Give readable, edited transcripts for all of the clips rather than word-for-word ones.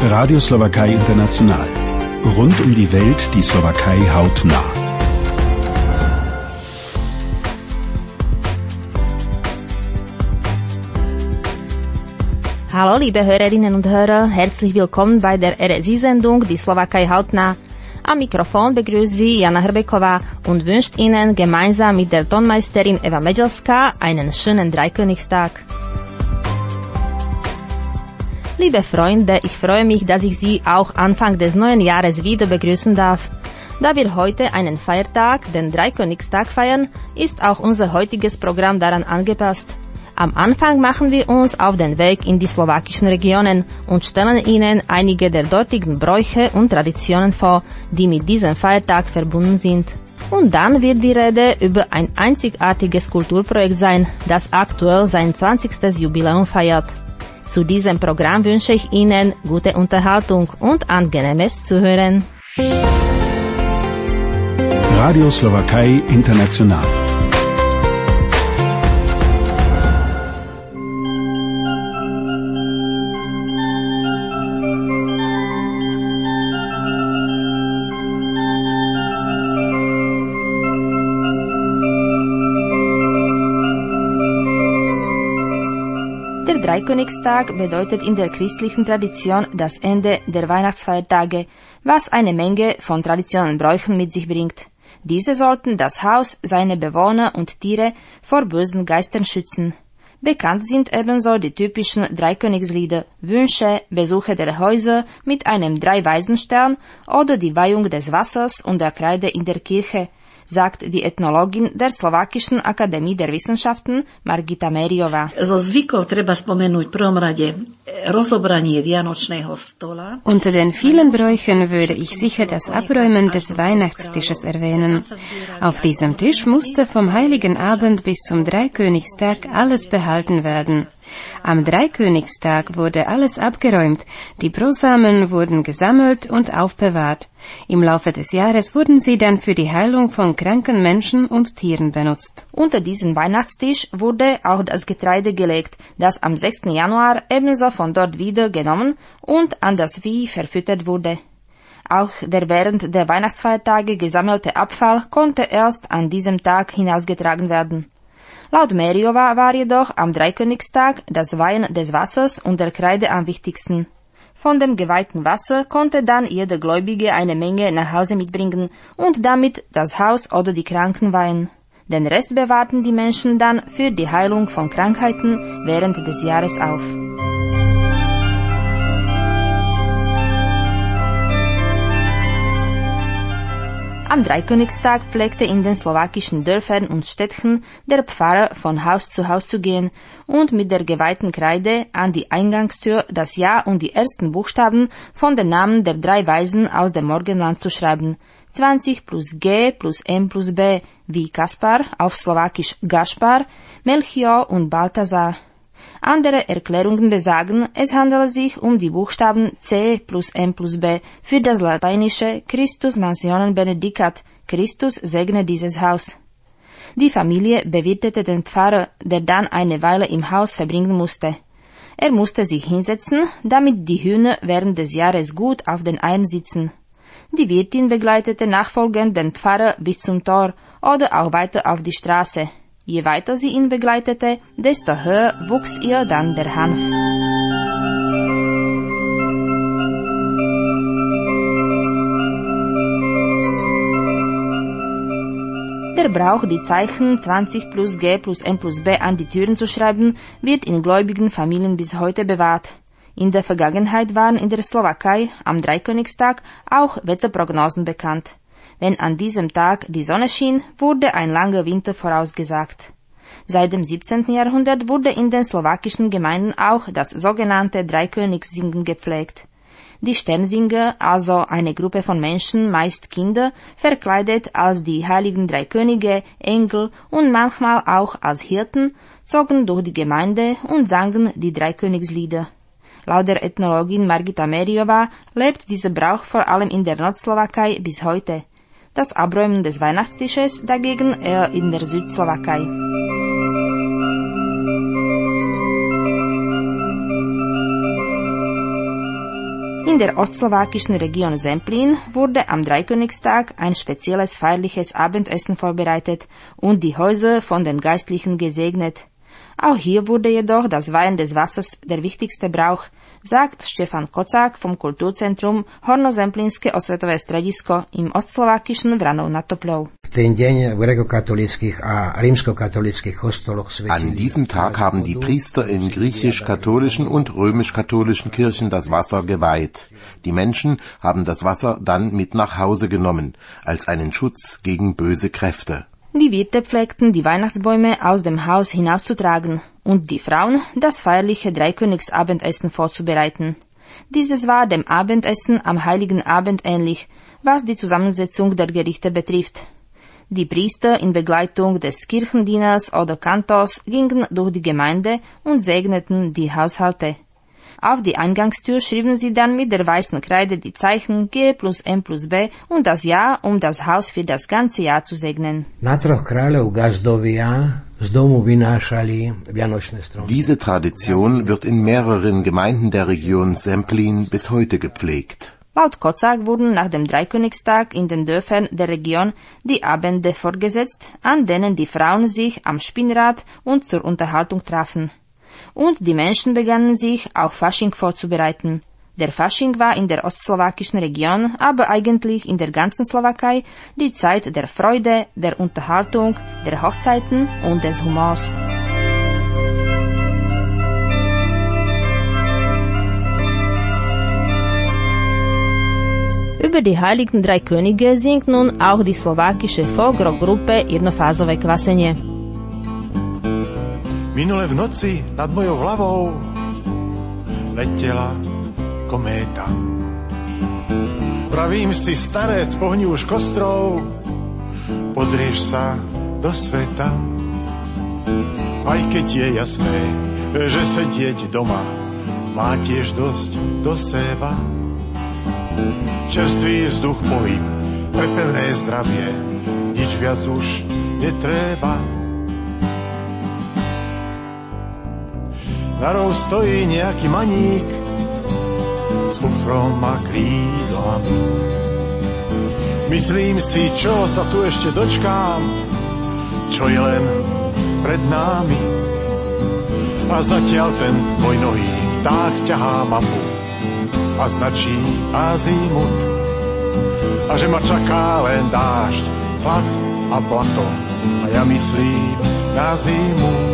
Radio Slowakei International. Rund um die Welt die Slowakei hautnah. Hallo liebe Hörerinnen und Hörer, herzlich willkommen bei der RSI-Sendung Die Slowakei hautnah. Am Mikrofon begrüßt Sie Jana Hrbeková und wünscht Ihnen gemeinsam mit der Tonmeisterin Eva Medelská einen schönen Dreikönigstag. Liebe Freunde, ich freue mich, dass ich Sie auch Anfang des neuen Jahres wieder begrüßen darf. Da wir heute einen Feiertag, den Dreikönigstag feiern, ist auch unser heutiges Programm daran angepasst. Am Anfang machen wir uns auf den Weg in die slowakischen Regionen und stellen Ihnen einige der dortigen Bräuche und Traditionen vor, die mit diesem Feiertag verbunden sind. Und dann wird die Rede über ein einzigartiges Kulturprojekt sein, das aktuell sein 20. Jubiläum feiert. Zu diesem Programm wünsche ich Ihnen gute Unterhaltung und angenehmes Zuhören. Radio Slowakei International. Der Dreikönigstag bedeutet in der christlichen Tradition das Ende der Weihnachtsfeiertage, was eine Menge von Traditionen und Bräuchen mit sich bringt. Diese sollten das Haus, seine Bewohner und Tiere vor bösen Geistern schützen. Bekannt sind ebenso die typischen Dreikönigslieder, Wünsche, Besuche der Häuser mit einem Drei-Weisenstern oder die Weihung des Wassers und der Kreide in der Kirche, sagt die Ethnologin der Slowakischen Akademie der Wissenschaften Margita Mériová. Zo zvykov treba spomenúť prvom rade rozobranie vianočného stola. Unter den vielen Bräuchen würde ich sicher das Abräumen des Weihnachtstisches erwähnen. Auf diesem Tisch musste vom Heiligen Abend bis zum Dreikönigstag alles behalten werden. Am Dreikönigstag wurde alles abgeräumt, die Brosamen wurden gesammelt und aufbewahrt. Im Laufe des Jahres wurden sie dann für die Heilung von kranken Menschen und Tieren benutzt. Unter diesen Weihnachtstisch wurde auch das Getreide gelegt, das am 6. Januar ebenso von dort wieder genommen und an das Vieh verfüttert wurde. Auch der während der Weihnachtsfeiertage gesammelte Abfall konnte erst an diesem Tag hinausgetragen werden. Laut Mériová war jedoch am Dreikönigstag das Weihen des Wassers und der Kreide am wichtigsten. Von dem geweihten Wasser konnte dann jeder Gläubige eine Menge nach Hause mitbringen und damit das Haus oder die Kranken weihen. Den Rest bewahrten die Menschen dann für die Heilung von Krankheiten während des Jahres auf. Am Dreikönigstag pflegte in den slowakischen Dörfern und Städten der Pfarrer von Haus zu Haus zu gehen und mit der geweihten Kreide an die Eingangstür das Jahr und die ersten Buchstaben von den Namen der drei Weisen aus dem Morgenland zu schreiben. 20 plus G plus M plus B, wie Kaspar, auf Slowakisch Gaspar, Melchior und Balthasar. Andere Erklärungen besagen, es handele sich um die Buchstaben C plus M plus B für das lateinische Christus mansionem benedicat, Christus segne dieses Haus. Die Familie bewirtete den Pfarrer, der dann eine Weile im Haus verbringen musste. Er musste sich hinsetzen, damit die Hühner während des Jahres gut auf den Eiern sitzen. Die Wirtin begleitete nachfolgend den Pfarrer bis zum Tor oder auch weiter auf die Straße. Je weiter sie ihn begleitete, desto höher wuchs ihr dann der Hanf. Der Brauch, die Zeichen 20 plus G plus M plus B an die Türen zu schreiben, wird in gläubigen Familien bis heute bewahrt. In der Vergangenheit waren in der Slowakei am Dreikönigstag auch Wetterprognosen bekannt. Wenn an diesem Tag die Sonne schien, wurde ein langer Winter vorausgesagt. Seit dem 17. Jahrhundert wurde in den slowakischen Gemeinden auch das sogenannte Dreikönigssingen gepflegt. Die Sternsinger, also eine Gruppe von Menschen, meist Kinder, verkleidet als die heiligen drei Könige, Engel und manchmal auch als Hirten, zogen durch die Gemeinde und sangen die Dreikönigslieder. Laut der Ethnologin Margita Mériová lebt dieser Brauch vor allem in der Nordslowakei bis heute. Das Abräumen des Weihnachtstisches dagegen eher in der Südslowakei. In der ostslowakischen Region Zemplín wurde am Dreikönigstag ein spezielles feierliches Abendessen vorbereitet und die Häuser von den Geistlichen gesegnet. Auch hier wurde jedoch das Weihen des Wassers der wichtigste Brauch, sagt Štefan Kocák vom Kulturzentrum Hornozemplínske osvetové stredisko im ostslovakischen Vranov nad Toplou. An diesem Tag haben die Priester in griechisch-katholischen und römisch-katholischen Kirchen das Wasser geweiht. Die Menschen haben das Wasser dann mit nach Hause genommen, als einen Schutz gegen böse Kräfte. Die Wirte pflegten, die Weihnachtsbäume aus dem Haus hinauszutragen und die Frauen das feierliche Dreikönigsabendessen vorzubereiten. Dieses war dem Abendessen am Heiligen Abend ähnlich, was die Zusammensetzung der Gerichte betrifft. Die Priester in Begleitung des Kirchendieners oder Kantors gingen durch die Gemeinde und segneten die Haushalte. Auf die Eingangstür schrieben sie dann mit der weißen Kreide die Zeichen G plus M plus B und das Ja, um das Haus für das ganze Jahr zu segnen. Diese Tradition wird in mehreren Gemeinden der Region Zemplín bis heute gepflegt. Laut Kocák wurden nach dem Dreikönigstag in den Dörfern der Region die Abende fortgesetzt, an denen die Frauen sich am Spinnrad und zur Unterhaltung trafen. Und die Menschen begannen sich auf Fasching vorzubereiten. Der Fasching war in der ostslowakischen Region, aber eigentlich in der ganzen Slowakei, die Zeit der Freude, der Unterhaltung, der Hochzeiten und des Humors. Über die heiligen drei Könige singt nun auch die slowakische Folkrock-Gruppe Jednofázové kvasenie. Minule v noci nad mojou hlavou letela kométa. Pravím si, starec, pohni už kostrou, pozrieš sa do sveta. Aj keď je jasné, že sedieť doma má tiež dosť do seba. Čerstvý vzduch, pohyb, pre pevné zdravie, nič viac už netreba. Na rohu stojí nejaký maník s kufrom a krídlami. Myslím si, čo sa tu ešte dočkám, čo je len pred námi. A zatiaľ ten môj nohý vták ťahá mapu a značí azimut. A že ma čaká len dážď, chlad a blato a ja myslím na zimu.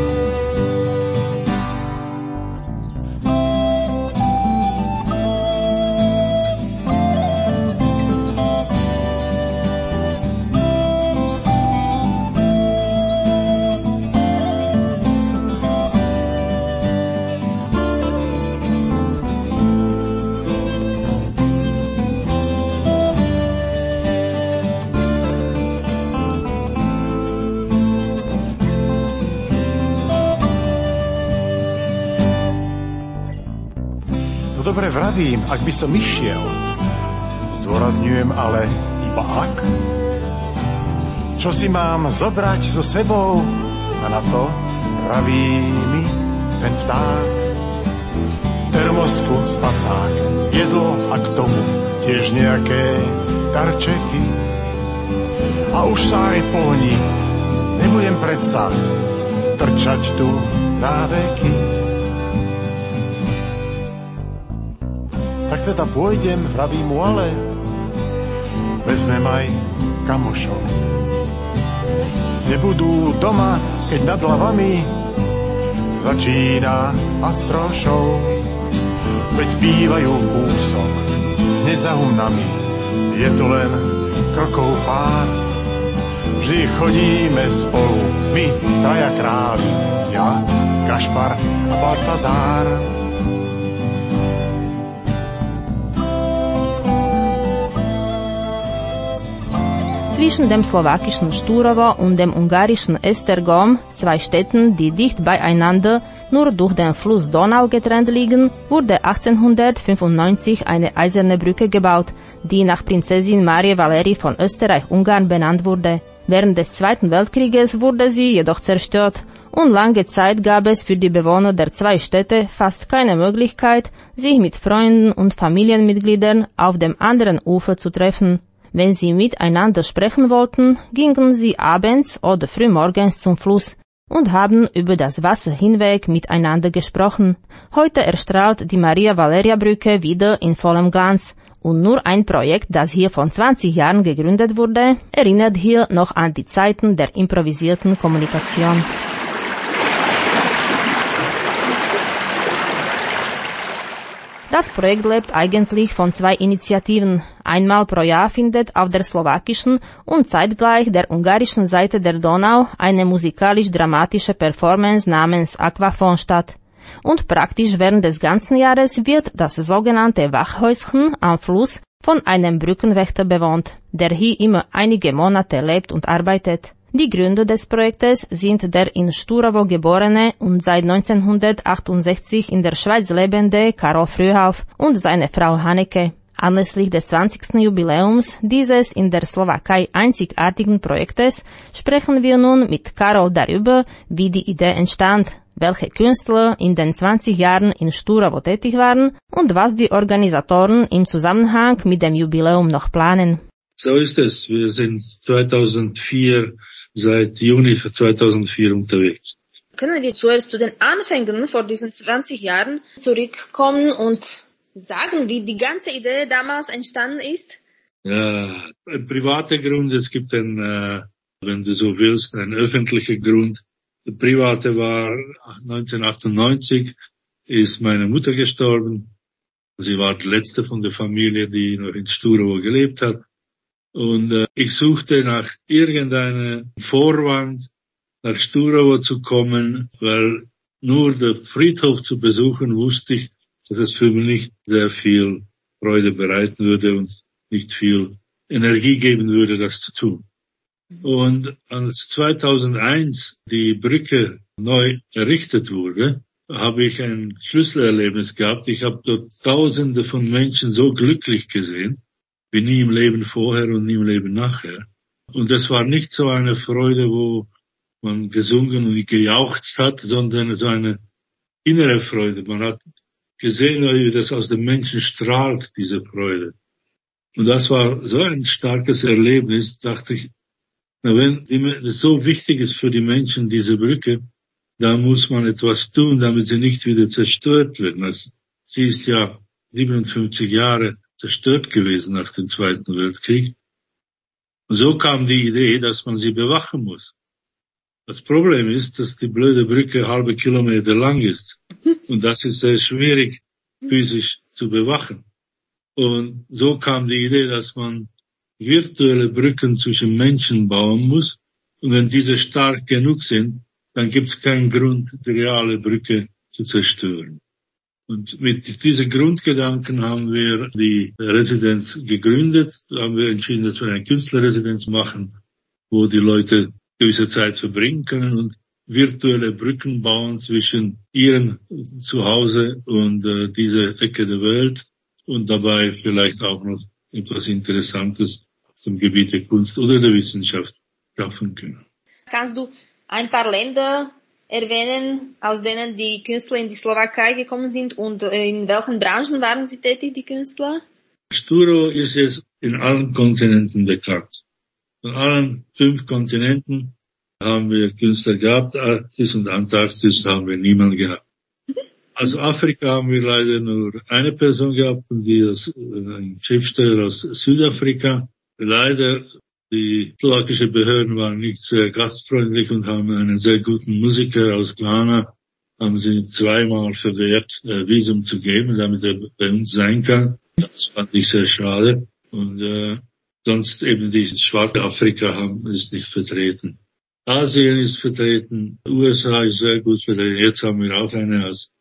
Dobre vravím, ak by som išiel, zdôrazňujem ale iba ak. Čo si mám zobrať so sebou? A na to vraví mi ten vták. Termosku, spacák, jedlo a k tomu tiež nejaké darčeky. A už sa aj pohni, nebudem predsa trčať tu na veky. Tak teda pôjdem, vraví mu, ale vezmem aj kamošov. Nebudú doma, keď nad hlavami začína astrošov. Veď bývajú kúsok, nezahum nami, je to len krokov pár. Vždy chodíme spolu, my traja králi, ja, Gašpar a Baltazár. Zwischen dem slowakischen Sturovo und dem ungarischen Esztergom, zwei Städten, die dicht beieinander nur durch den Fluss Donau getrennt liegen, wurde 1895 eine eiserne Brücke gebaut, die nach Prinzessin Marie Valerie von Österreich-Ungarn benannt wurde. Während des Zweiten Weltkrieges wurde sie jedoch zerstört und lange Zeit gab es für die Bewohner der zwei Städte fast keine Möglichkeit, sich mit Freunden und Familienmitgliedern auf dem anderen Ufer zu treffen. Wenn sie miteinander sprechen wollten, gingen sie abends oder frühmorgens zum Fluss und haben über das Wasser hinweg miteinander gesprochen. Heute erstrahlt die Maria-Valeria-Brücke wieder in vollem Glanz. Und nur ein Projekt, das hier vor 20 Jahren gegründet wurde, erinnert hier noch an die Zeiten der improvisierten Kommunikation. Das Projekt lebt eigentlich von zwei Initiativen. Einmal pro Jahr findet auf der slowakischen und zeitgleich der ungarischen Seite der Donau eine musikalisch-dramatische Performance namens Aquafon statt. Und praktisch während des ganzen Jahres wird das sogenannte Wachhäuschen am Fluss von einem Brückenwächter bewohnt, der hier immer einige Monate lebt und arbeitet. Die Gründer des Projektes sind der in Sturowo geborene und seit 1968 in der Schweiz lebende Karol Frühauf und seine Frau Hanneke. Anlässlich des 20. Jubiläums dieses in der Slowakei einzigartigen Projektes sprechen wir nun mit Karol darüber, wie die Idee entstand, welche Künstler in den 20 Jahren in Sturowo tätig waren und was die Organisatoren im Zusammenhang mit dem Jubiläum noch planen. So ist es. Wir sind seit Juni 2004 unterwegs. Können wir zuerst zu den Anfängen vor diesen 20 Jahren zurückkommen und sagen, wie die ganze Idee damals entstanden ist? Ja, ein privater Grund, es gibt einen, wenn du so willst, einen öffentlichen Grund. Der private war 1998, ist meine Mutter gestorben. Sie war die letzte von der Familie, die noch in Sturowo gelebt hat. Und ich suchte nach irgendeinem Vorwand, nach Sturowo zu kommen, weil nur der Friedhof zu besuchen, wusste ich, dass es für mich nicht sehr viel Freude bereiten würde und nicht viel Energie geben würde, das zu tun. Und als 2001 die Brücke neu errichtet wurde, habe ich ein Schlüsselerlebnis gehabt. Ich habe dort Tausende von Menschen so glücklich gesehen, wie nie im Leben vorher und nie im Leben nachher. Und das war nicht so eine Freude, wo man gesungen und gejauchzt hat, sondern so eine innere Freude. Man hat gesehen, wie das aus den Menschen strahlt, diese Freude. Und das war so ein starkes Erlebnis, dachte ich, na, wenn es so wichtig ist für die Menschen, diese Brücke, dann muss man etwas tun, damit sie nicht wieder zerstört wird. Sie ist ja 57 Jahre zerstört gewesen nach dem Zweiten Weltkrieg. Und so kam die Idee, dass man sie bewachen muss. Das Problem ist, dass die blöde Brücke halbe Kilometer lang ist. Und das ist sehr schwierig, physisch zu bewachen. Und so kam die Idee, dass man virtuelle Brücken zwischen Menschen bauen muss. Und wenn diese stark genug sind, dann gibt es keinen Grund, die reale Brücke zu zerstören. Und mit diesen Grundgedanken haben wir die Residenz gegründet. Da haben wir entschieden, dass wir eine Künstlerresidenz machen, wo die Leute gewisse Zeit verbringen können und virtuelle Brücken bauen zwischen ihrem Zuhause und dieser Ecke der Welt und dabei vielleicht auch noch etwas Interessantes aus dem Gebiet der Kunst oder der Wissenschaft schaffen können. Kannst du ein paar Länder erwähnen, aus denen die Künstler in die Slowakei gekommen sind und in welchen Branchen waren sie tätig, die Künstler? Sturowo ist jetzt in allen Kontinenten bekannt. Von allen 5 Kontinenten haben wir Künstler gehabt, Arktis und Antarktis haben wir niemanden gehabt. Aus Afrika haben wir leider nur eine Person gehabt, und die ist ein Schriftsteller aus Südafrika. Leider, die slowakische Behörden waren nicht sehr gastfreundlich und haben einen sehr guten Musiker aus Ghana, haben sie 2-mal verwehrt, Visum zu geben, damit er bei uns sein kann. Das fand ich sehr schade. Und sonst eben die schwarze Afrika ist nicht vertreten. Asien ist vertreten, USA ist sehr gut vertreten. Jetzt haben wir auch eine aus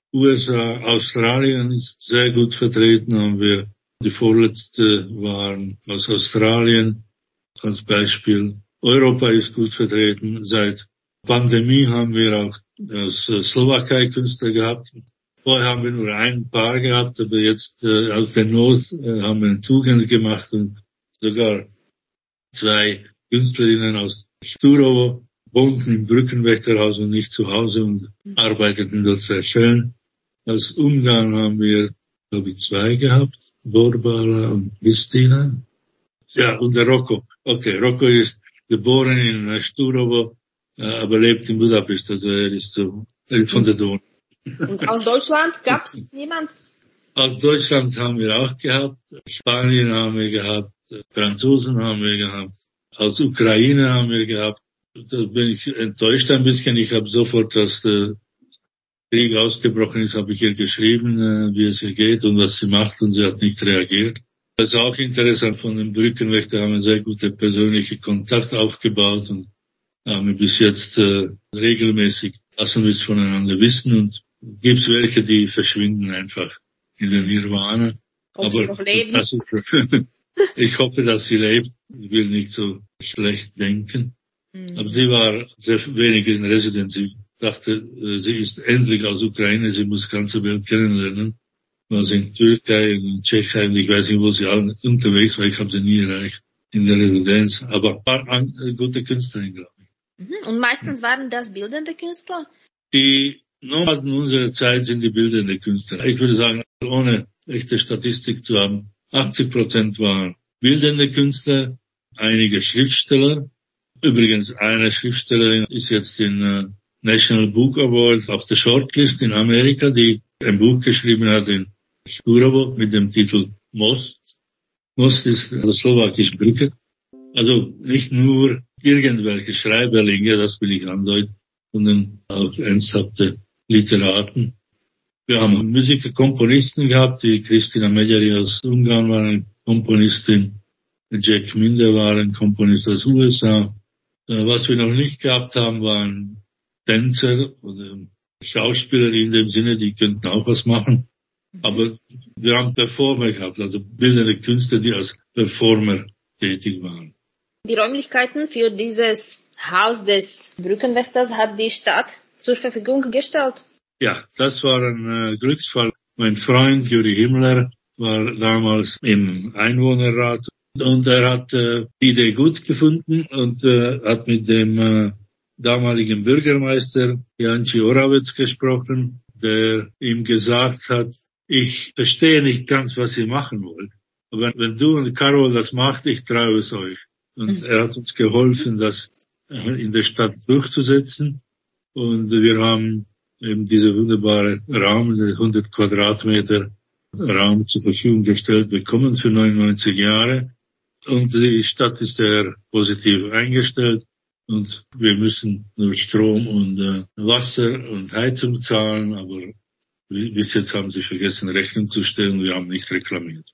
USA. Australien ist sehr gut vertreten, haben wir. Die vorletzte waren aus Australien als Beispiel. Europa ist gut vertreten. Seit Pandemie haben wir auch aus Slowakei Künstler gehabt. Vorher haben wir nur ein Paar gehabt, aber jetzt aus der Not haben wir einen Zugänge gemacht und sogar 2 Künstlerinnen aus Sturowo wohnten im Brückenwächterhaus und nicht zu Hause und arbeiteten dort sehr schön. Aus Ungarn haben wir, glaube ich, 2 gehabt, Borbala und Kristina. Ja, und der Rocco. Okay, Rocco ist geboren in Sturovo, aber lebt in Budapest, also er ist so von der Donau. Und aus Deutschland gab's jemand? Aus Deutschland haben wir auch gehabt, Spanien haben wir gehabt, Franzosen haben wir gehabt, aus Ukraine haben wir gehabt. Da bin ich enttäuscht ein bisschen. Ich habe sofort, als der Krieg ausgebrochen ist, habe ich ihr geschrieben, wie es ihr geht und was sie macht, und sie hat nicht reagiert. Das ist auch interessant, von den Brückenwächtern haben wir sehr gute persönliche Kontakt aufgebaut und haben bis jetzt regelmäßig lassen wir es voneinander wissen, und gibt's welche, die verschwinden einfach in den Nirvana. Ob sie noch leben? Das ist, ich hoffe, dass sie lebt. Ich will nicht so schlecht denken. Aber sie war sehr wenig in Residenz. Ich dachte, sie ist endlich aus Ukraine, sie muss die ganze Welt kennenlernen. War sie in Türkei, in Tschechien, ich weiß nicht, wo sie alle unterwegs war, ich habe sie nie erreicht in der Residenz. Aber war eine gute Künstlerin, glaube ich. Und meistens waren das bildende Künstler? Die Nomaden unserer Zeit sind die bildende Künstler. Ich würde sagen, ohne echte Statistik zu haben, 80% waren bildende Künstler, einige Schriftsteller. Übrigens, eine Schriftstellerin ist jetzt in National Book Award auf der Shortlist in Amerika, die ein Buch geschrieben hat in Sturovo mit dem Titel Most. Most ist eine slowakische Brücke. Also nicht nur irgendwelche Schreiberlinge, das will ich andeuten, sondern auch ernsthafte Literaten. Wir haben Musiker, Komponisten gehabt, die Kristina Medjari aus Ungarn war eine Komponistin, Jack Minder war ein Komponist aus USA. Was wir noch nicht gehabt haben, waren Tänzer oder Schauspieler in dem Sinne, die könnten auch was machen. Aber wir haben Performer gehabt, also bildende Künstler, die als Performer tätig waren. Die Räumlichkeiten für dieses Haus des Brückenwächters hat die Stadt zur Verfügung gestellt? Ja, das war ein Glücksfall. Mein Freund Juri Himmler war damals im Einwohnerrat und er hat die Idee gut gefunden und hat mit dem damaligen Bürgermeister Janči Oravec gesprochen, der ihm gesagt hat, ich verstehe nicht ganz, was ihr machen wollt. Aber wenn du und Carol das macht, ich traue es euch. Und er hat uns geholfen, das in der Stadt durchzusetzen. Und wir haben eben diese wunderbare Raum, 100 Quadratmeter Raum zur Verfügung gestellt bekommen für 99 Jahre. Und die Stadt ist sehr positiv eingestellt. Und wir müssen nur Strom und Wasser und Heizung zahlen. Aber bis jetzt haben sie vergessen, Rechnung zu stellen. Wir haben nicht reklamiert.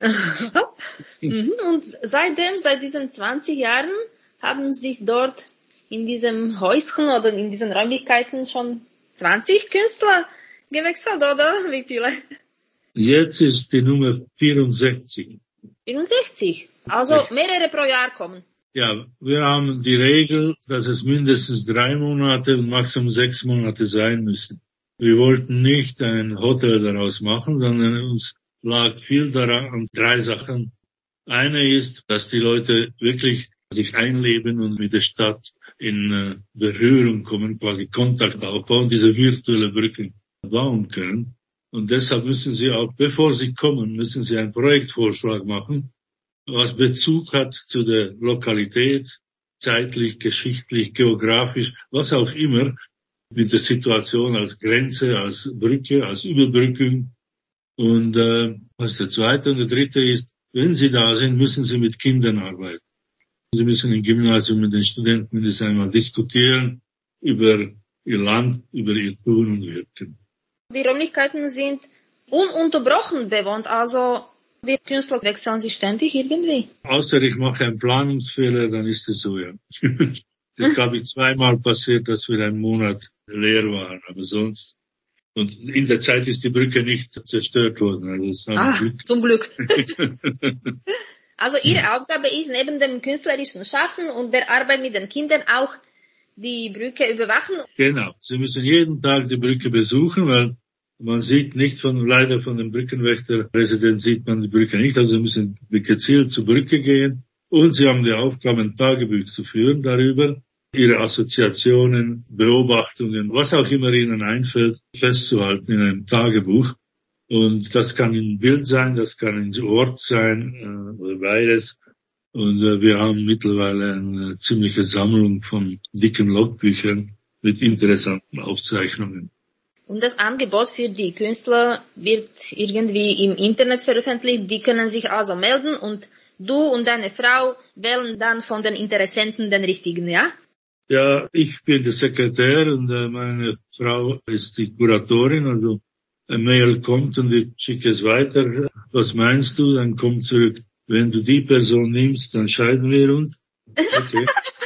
Und seit diesen 20 Jahren haben sich dort in diesem Häuschen oder in diesen Räumlichkeiten schon 20 Künstler gewechselt, oder? Wie viele? Jetzt ist die Nummer 64. 64? Also mehrere pro Jahr kommen. Ja, wir haben die Regel, dass es mindestens 3 Monate und maximum 6 Monate sein müssen. Wir wollten nicht ein Hotel daraus machen, sondern uns lag viel daran an 3 Sachen. Eine ist, dass die Leute wirklich sich einleben und mit der Stadt in Berührung kommen, quasi Kontakt aufbauen, diese virtuelle Brücken bauen können. Und deshalb müssen sie auch, bevor sie kommen, müssen sie einen Projektvorschlag machen, was Bezug hat zu der Lokalität, zeitlich, geschichtlich, geografisch, was auch immer, mit der Situation als Grenze, als Brücke, als Überbrückung. Und was der zweite und der dritte ist, wenn sie da sind, müssen sie mit Kindern arbeiten. Sie müssen im Gymnasium mit den Studenten mindestens einmal diskutieren über ihr Land, über ihr Tun und Wirken. Die Räumlichkeiten sind ununterbrochen bewohnt, also die Künstler wechseln sich ständig irgendwie. Außer ich mache einen Planungsfehler, dann ist es so, ja. Das habe ich 2-mal passiert, dass wir einen Monat leer waren, aber sonst. Und in der Zeit ist die Brücke nicht zerstört worden. Also das Glück. Zum Glück. Also Ihre Aufgabe ist neben dem künstlerischen Schaffen und der Arbeit mit den Kindern auch die Brücke überwachen. Genau. Sie müssen jeden Tag die Brücke besuchen, weil man sieht nicht leider von dem Brückenwächterresident sieht man die Brücke nicht. Also Sie müssen gezielt zur Brücke gehen und Sie haben die Aufgabe, ein Tagebuch zu führen darüber. ihre Assoziationen, Beobachtungen, was auch immer ihnen einfällt, festzuhalten in einem Tagebuch. Und das kann ein Bild sein, das kann ein Ort sein, oder beides. Und wir haben mittlerweile eine ziemliche Sammlung von dicken Logbüchern mit interessanten Aufzeichnungen. Und das Angebot für die Künstler wird irgendwie im Internet veröffentlicht. Die können sich also melden und du und deine Frau wählen dann von den Interessenten den richtigen, ja? Ja, ich bin der Sekretär und meine Frau ist die Kuratorin. Also ein Mail kommt und ich schicke es weiter. Was meinst du? Dann kommt zurück. Wenn du die Person nimmst, dann scheiden wir uns. Okay.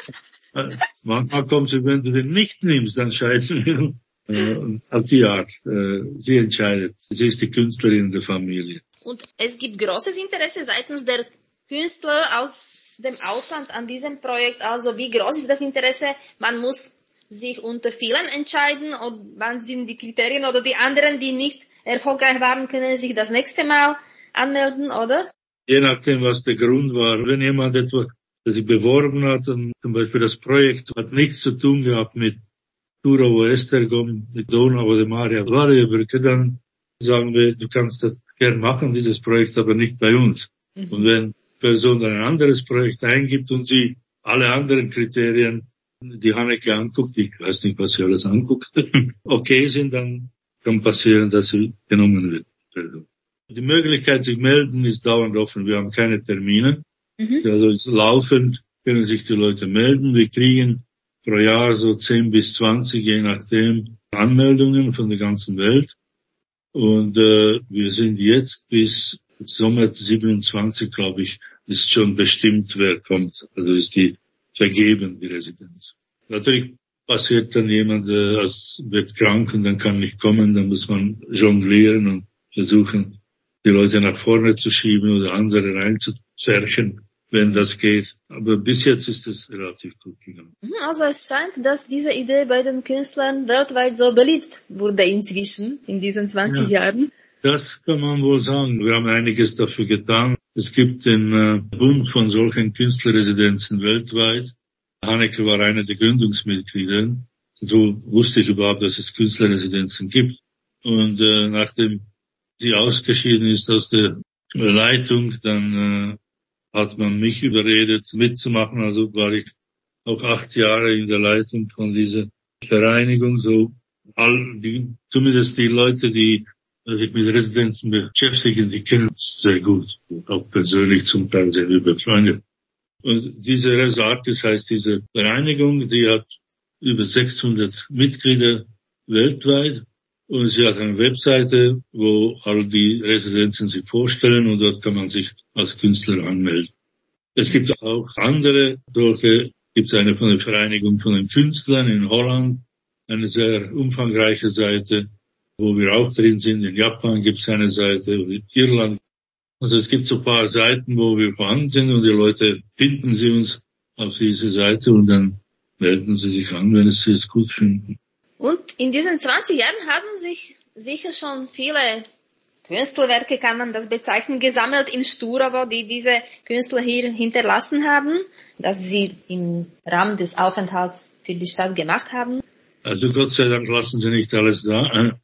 Manchmal kommt zurück, wenn du den nicht nimmst, dann scheiden wir uns. Auf die Art. Sie entscheidet. Sie ist die Künstlerin der Familie. Und es gibt großes Interesse seitens der Künstler aus dem Ausland an diesem Projekt. Also wie groß ist das Interesse? Man muss sich unter vielen entscheiden. Und wann sind die Kriterien? Oder die anderen, die nicht erfolgreich waren, können sich das nächste Mal anmelden, oder? Je nachdem, was der Grund war. Wenn jemand etwas, das sich beworben hat, und zum Beispiel das Projekt hat nichts zu tun gehabt mit Thurau Esztergom, mit Donau oder Maria Varjebrücke, dann sagen wir, du kannst das gern machen, dieses Projekt, aber nicht bei uns. Und wenn Person ein anderes Projekt eingibt und sie alle anderen Kriterien, die Hanneke anguckt, ich weiß nicht, was sie alles anguckt, okay sind, dann kann passieren, dass sie genommen wird. Die Möglichkeit, sich melden, ist dauernd offen. Wir haben keine Termine. Also laufend können sich die Leute melden. Wir kriegen pro Jahr so 10 bis 20, je nachdem, Anmeldungen von der ganzen Welt. Und wir sind jetzt bis Sommer 27, glaube ich, ist schon bestimmt, wer kommt. Also ist die vergeben, die Residenz. Natürlich passiert dann jemand, wird krank und dann kann nicht kommen, dann muss man jonglieren und versuchen, die Leute nach vorne zu schieben oder andere reinzuzerchen, wenn das geht. Aber bis jetzt ist es relativ gut gegangen. Also es scheint, dass diese Idee bei den Künstlern weltweit so beliebt wurde inzwischen, in diesen 20 Jahren. Das kann man wohl sagen. Wir haben einiges dafür getan. Es gibt den Bund von solchen Künstlerresidenzen weltweit. Hanneke war einer der Gründungsmitglieder. So wusste ich überhaupt, dass es Künstlerresidenzen gibt. Und nachdem sie ausgeschieden ist aus der Leitung, dann hat man mich überredet, mitzumachen. Also war ich auch 8 Jahre in der Leitung von dieser Vereinigung. So zumindest die Leute, die sich mit Residenzen beschäftigen, die kennen es sehr gut. Auch persönlich zum Teil sehr befreundet. Und diese Resartis heißt diese Vereinigung, die hat über 600 Mitglieder weltweit. Und sie hat eine Webseite, wo all die Residenzen sich vorstellen und dort kann man sich als Künstler anmelden. Es gibt auch andere solche, gibt es eine von der Vereinigung von den Künstlern in Holland, eine sehr umfangreiche Seite, wo wir auch drin sind. In Japan gibt es eine Seite, in Irland. Also es gibt so ein paar Seiten, wo wir vorhanden sind und die Leute finden sie uns auf diese Seite und dann melden sie sich an, wenn sie es gut finden. Und in diesen 20 Jahren haben sich sicher schon viele Künstlerwerke, kann man das bezeichnen, gesammelt in Sturowo, die diese Künstler hier hinterlassen haben, dass sie im Rahmen des Aufenthalts für die Stadt gemacht haben. Also Gott sei Dank lassen sie nicht alles da. Am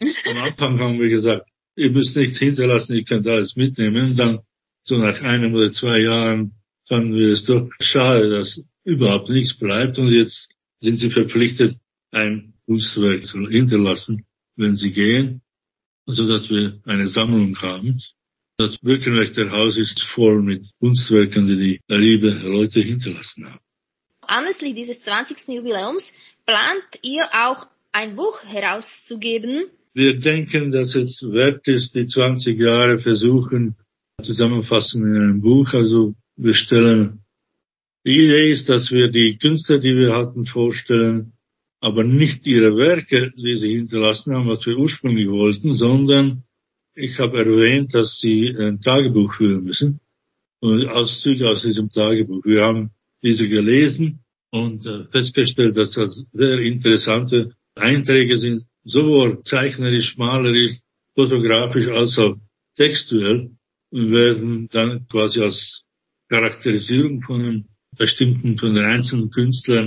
Anfang haben wir gesagt, ihr müsst nichts hinterlassen, ihr könnt alles mitnehmen. Dann, so nach 1 oder 2 Jahren, fanden wir es doch schade, dass überhaupt nichts bleibt. Und jetzt sind sie verpflichtet, ein Kunstwerk zu hinterlassen, wenn sie gehen, so dass wir eine Sammlung haben. Das Birkenrechter Haus ist voll mit Kunstwerken, die liebe Leute hinterlassen haben. Anlässlich dieses 20. Jubiläums plant ihr auch ein Buch herauszugeben? Wir denken, dass es wert ist, die 20 Jahre versuchen, zusammenfassen in einem Buch. Also wir stellen, die Idee ist, dass wir die Künstler, die wir hatten, vorstellen, aber nicht ihre Werke, die sie hinterlassen haben, was wir ursprünglich wollten, sondern ich habe erwähnt, dass sie ein Tagebuch führen müssen und Auszüge aus diesem Tagebuch. Wir haben diese gelesen und festgestellt, dass das sehr interessante Einträge sind, sowohl zeichnerisch, malerisch, fotografisch als auch textuell und werden dann quasi als Charakterisierung von den einzelnen Künstlern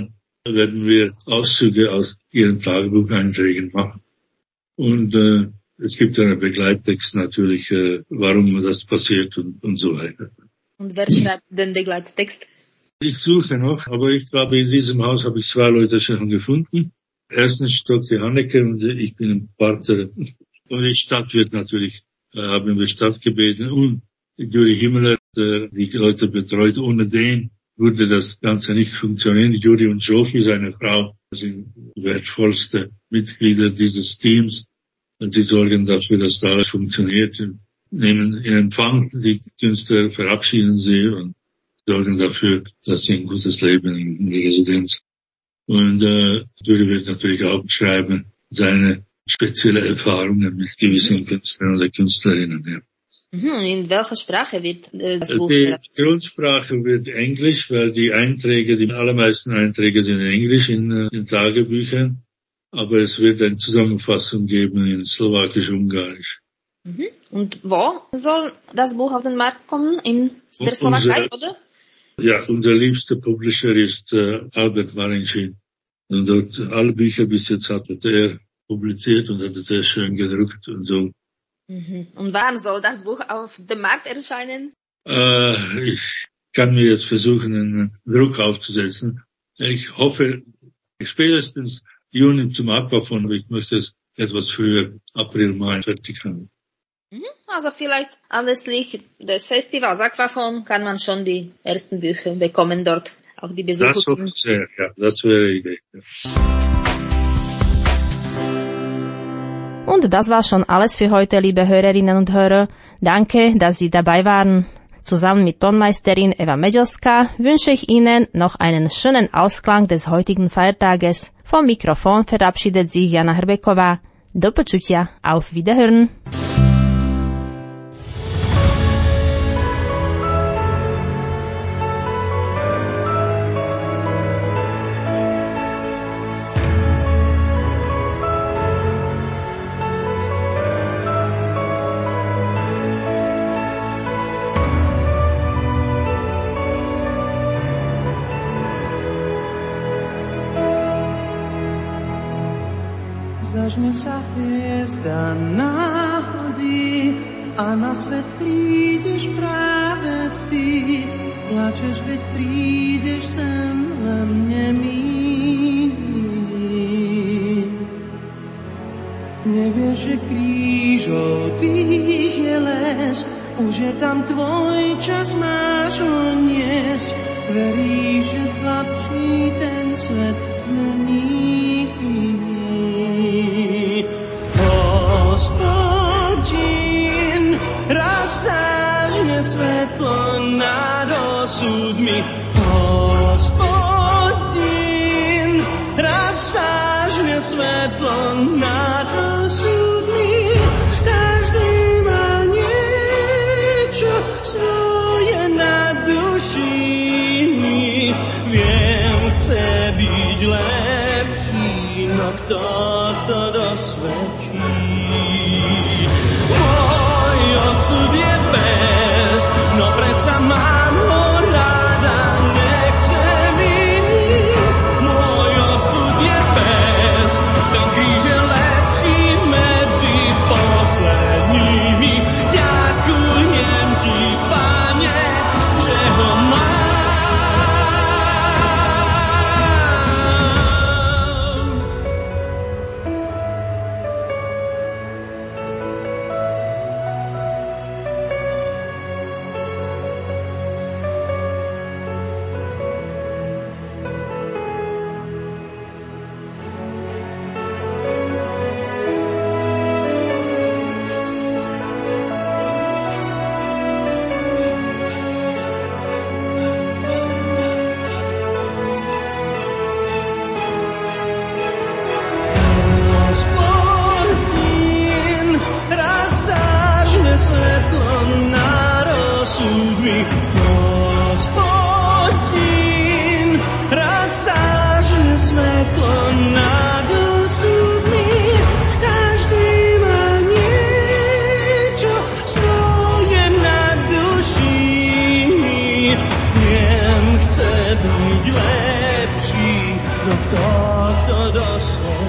werden wir Auszüge aus ihren Tagebucheinträgen machen. Und es gibt einen Begleittext natürlich, warum das passiert und so weiter. Und wer schreibt den Begleittext? Ich suche noch, aber ich glaube, in diesem Haus habe ich 2 Leute schon gefunden. Erstens Dr. Hanneke und ich bin ein Partner. Und die Stadt wird natürlich, haben wir Stadt gebeten. Und Juri Himmler, der die Leute betreut. Ohne den würde das Ganze nicht funktionieren. Juri und Sophie, seine Frau, sind wertvollste Mitglieder dieses Teams. Und sie sorgen dafür, dass da alles funktioniert. Nehmen in Empfang die Künstler, verabschieden sie und sorgen dafür, dass sie ein gutes Leben in der Residenz. Und Juri wird natürlich auch beschreiben seine spezielle Erfahrungen mit gewissen Künstlern oder Künstlerinnen. Ja. In welcher Sprache wird das Buch? Die Grundsprache wird Englisch, weil die allermeisten Einträge sind in Englisch in Tagebüchern. Aber es wird eine Zusammenfassung geben in Slowakisch-Ungarisch. Und wo soll das Buch auf den Markt kommen? In der Slowakei, oder? Ja, unser liebster Publisher ist Albert Marinčin. Und dort alle Bücher bis jetzt hat er publiziert und hat es sehr schön gedruckt und so. Und wann soll das Buch auf dem Markt erscheinen? Ich kann mir jetzt versuchen, einen Druck aufzusetzen. Ich hoffe, spätestens Juni zum Aquafon, aber ich möchte es etwas früher, April, Mai, fertig haben. Also vielleicht anlässlich des Festivals Aquafon kann man schon die ersten Bücher bekommen dort. Auch die Besucher. Das hoffe ich sehr, ja, das wäre die Idee. Ja. Und das war schon alles für heute, liebe Hörerinnen und Hörer. Danke, dass Sie dabei waren. Zusammen mit Tonmeisterin Eva Medelska wünsche ich Ihnen noch einen schönen Ausklang des heutigen Feiertages. Vom Mikrofon verabschiedet sich Jana Hrbeková. Do počutia, auf Wiederhören. Zažne sa hviezda náhody a na svet prídeš práve ty. Plačeš, veď prídeš sem len nemý. Nevieš, že krížov tých je les, už je tam tvoj čas, máš ho niesť. Veríš, že slabší ten svet zmení. Hospodin, raz zážne svetlo nad osudmi. Hospodin, raz zážne svetlo nad osudmi. Každý má niečo svoje na duši. Viem, chce byť lepší, no kto to dosvedčí? Môj osud je bez, no predsa mám ho ráda, nechcem iný. Môj osud je bez, ten kríž je lepší medzi poslednými. Ďakujem ti, Pane, že ho mám. Paradise.